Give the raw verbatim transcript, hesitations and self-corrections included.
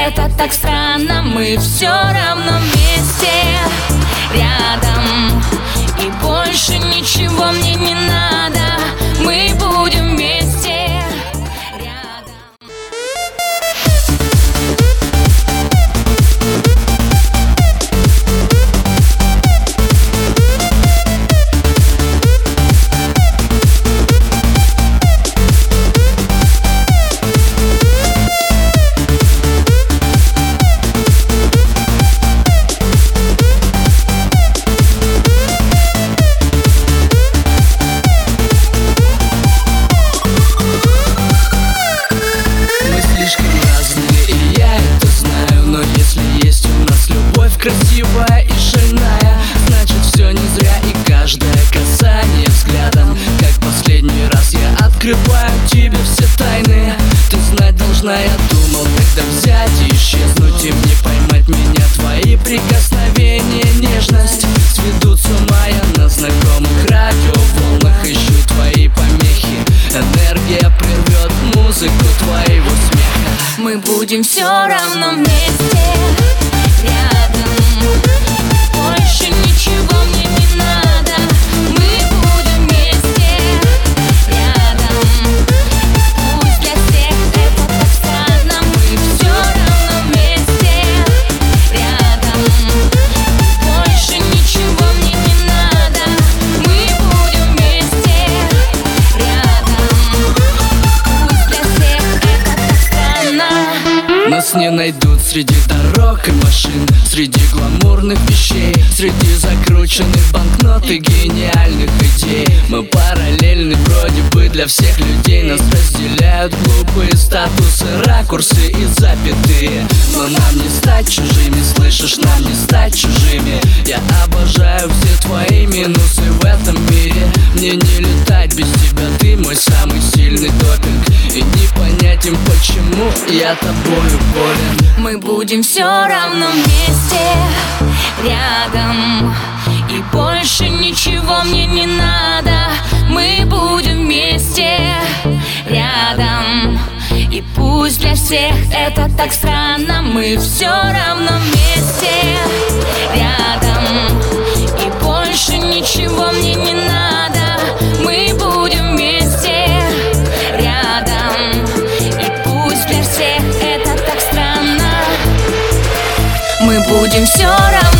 это так странно. Мы все равно вместе, рядом, и больше ничего мне не надо. Мы будем вместе, рядом. Красивая и шальная, значит все не зря. И каждое касание взглядом, как последний раз я открываю тебе все тайны. Ты знать должна, я думал, когда взять и исчезнуть, и мне поймать меня твои прикосновения. Нежность сведут с ума я на знакомых радиоволнах. Ищу твои помехи, энергия прервет музыку твоего смеха. Мы будем все равно вместе, рядом, больше ничего мне не надо. Мы будем вместе, рядом, пусть для всех это так странно. Мы все равно вместе, рядом, больше ничего мне не надо. Мы будем вместе, рядом, пусть для всех это так странно. Нас не найдут среди дорог и машин, среди гламурных вещей, среди закрученных банкнот и гениальных идей. Мы параллельны вроде бы для всех людей. Нас разделяют глупые статусы, ракурсы и запятые. Но нам не стать чужими, слышишь, нам не стать чужими. Я обожаю все твои минусы в этом мире. Мне не летать без тебя, ты мой самый сильный допинг. И непонятен, почему я тобою болен. Мы будем все равно вместе, рядом, и больше ничего мне не надо. Мы будем вместе, рядом, и пусть для всех это так странно. Мы все равно вместе, рядом, и больше ничего мне не надо. Мы будем вместе, рядом, и пусть для всех это так странно. Мы будем все равно